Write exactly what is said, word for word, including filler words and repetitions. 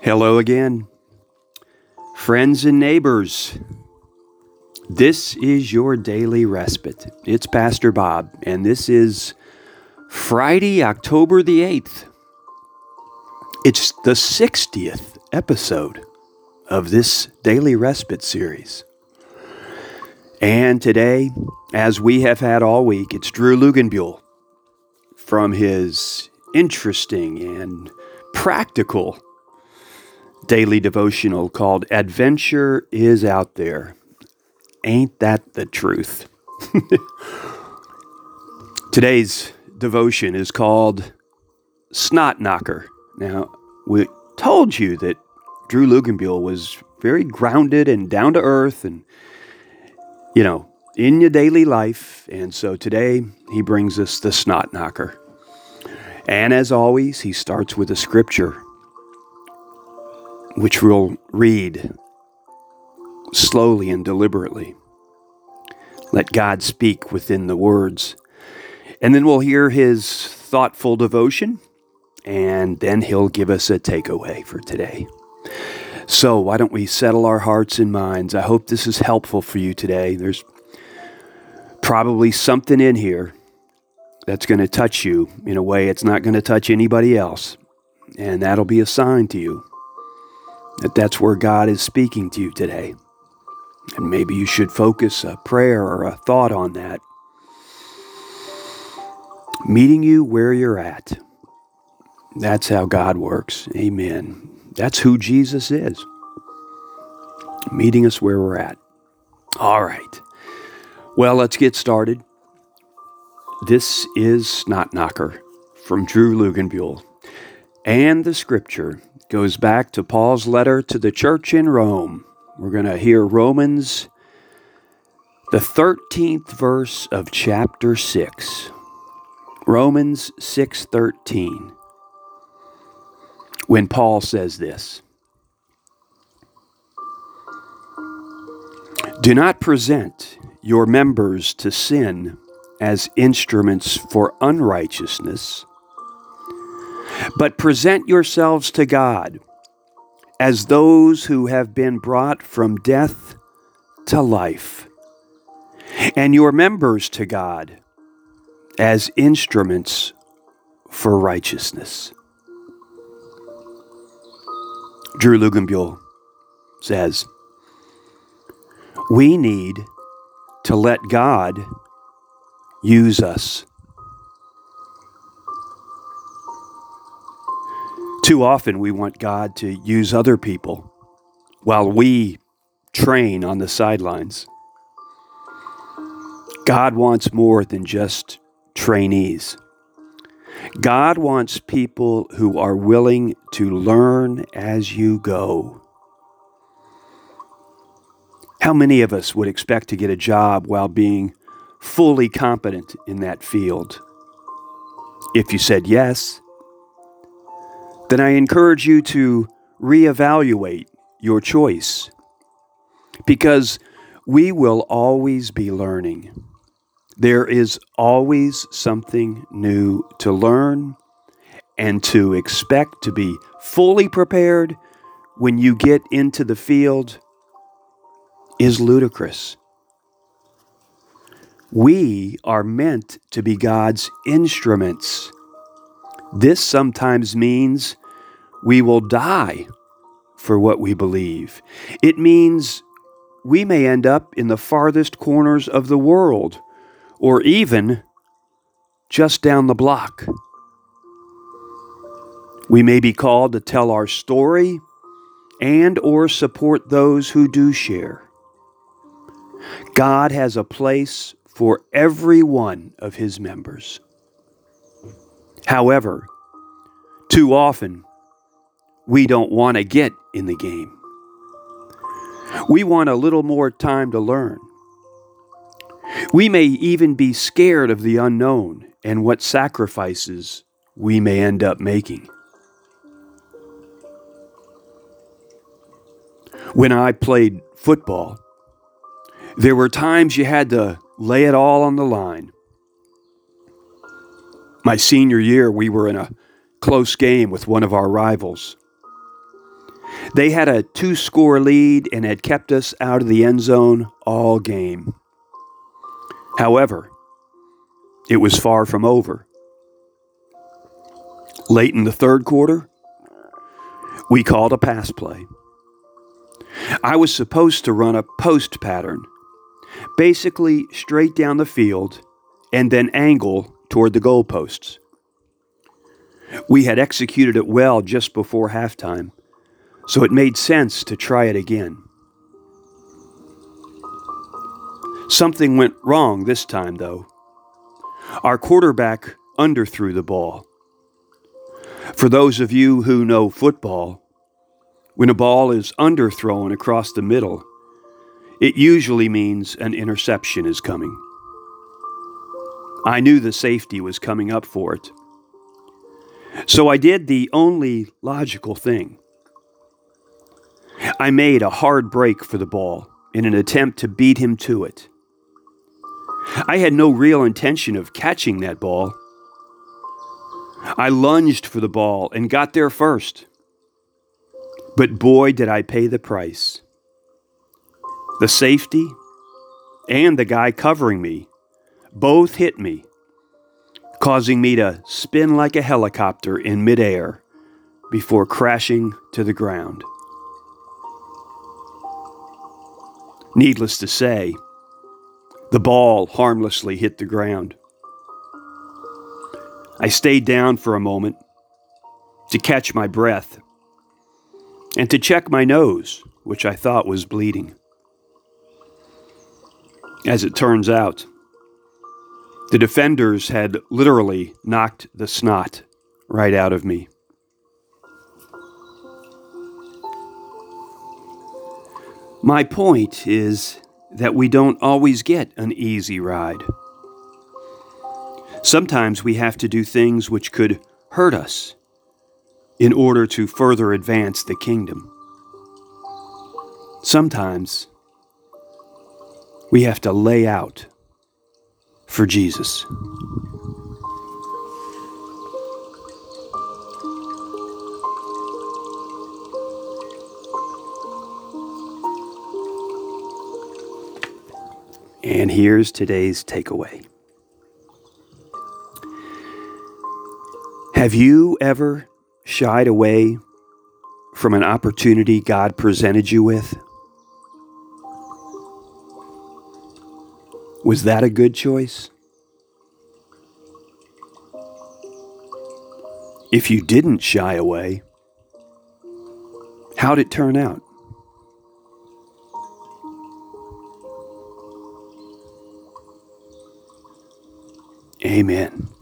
Hello again, friends and neighbors. This is your daily respite. It's Pastor Bob, and this is Friday, October the eighth. It's the sixtieth episode of this daily respite series. And today, as we have had all week, it's Drew Luganbuehl from his interesting and practical daily devotional called Adventure is Out There. Ain't that the truth? Today's devotion is called Snot Knocker. Now, we told you that Drew Luganbuehl was very grounded and down to earth and, you know, in your daily life. And so today he brings us the Snot Knocker. And as always, he starts with a scripture, which we'll read slowly and deliberately. Let God speak within the words. And then we'll hear his thoughtful devotion, and then he'll give us a takeaway for today. So why don't we settle our hearts and minds? I hope this is helpful for you today. There's probably something in here that's going to touch you in a way it's not going to touch anybody else. And that'll be a sign to you that that's where God is speaking to you today. And maybe you should focus a prayer or a thought on that. Meeting you where you're at. That's how God works. Amen. That's who Jesus is. Meeting us where we're at. All right. Well, let's get started. This is Snot Knocker from Drew Luganbuehl. And the scripture goes back to Paul's letter to the church in Rome. We're going to hear Romans, the thirteenth verse of chapter six. Romans six thirteen. When Paul says this, "Do not present your members to sin as instruments for unrighteousness, but present yourselves to God as those who have been brought from death to life, and your members to God as instruments for righteousness." Drew Luganbuehl says, we need to let God use us. Too often we want God to use other people while we train on the sidelines. God wants more than just trainees. God wants people who are willing to learn as you go. How many of us would expect to get a job while being fully competent in that field? If you said yes, then I encourage you to reevaluate your choice, because we will always be learning. There is always something new to learn, and to expect to be fully prepared when you get into the field is ludicrous. We are meant to be God's instruments. This sometimes means we will die for what we believe. It means we may end up in the farthest corners of the world, or even just down the block. We may be called to tell our story and or support those who do share. God has a place for every one of his members. However, too often, we don't want to get in the game. We want a little more time to learn. We may even be scared of the unknown and what sacrifices we may end up making. When I played football, there were times you had to lay it all on the line. My senior year, we were in a close game with one of our rivals. They had a two-score lead and had kept us out of the end zone all game. However, it was far from over. Late in the third quarter, we called a pass play. I was supposed to run a post pattern, basically straight down the field and then angle toward the goalposts. We had executed it well just before halftime, so it made sense to try it again. Something went wrong this time, though. Our quarterback underthrew the ball. For those of you who know football, when a ball is underthrown across the middle, it usually means an interception is coming. I knew the safety was coming up for it. So I did the only logical thing. I made a hard break for the ball in an attempt to beat him to it. I had no real intention of catching that ball. I lunged for the ball and got there first. But boy, did I pay the price. The safety and the guy covering me both hit me, causing me to spin like a helicopter in midair before crashing to the ground. Needless to say, the ball harmlessly hit the ground. I stayed down for a moment to catch my breath and to check my nose, which I thought was bleeding. As it turns out, the defenders had literally knocked the snot right out of me. My point is that we don't always get an easy ride. Sometimes we have to do things which could hurt us in order to further advance the kingdom. Sometimes we have to lay out for Jesus. And here's today's takeaway. Have you ever shied away from an opportunity God presented you with? Was that a good choice? If you didn't shy away, how'd it turn out? Amen.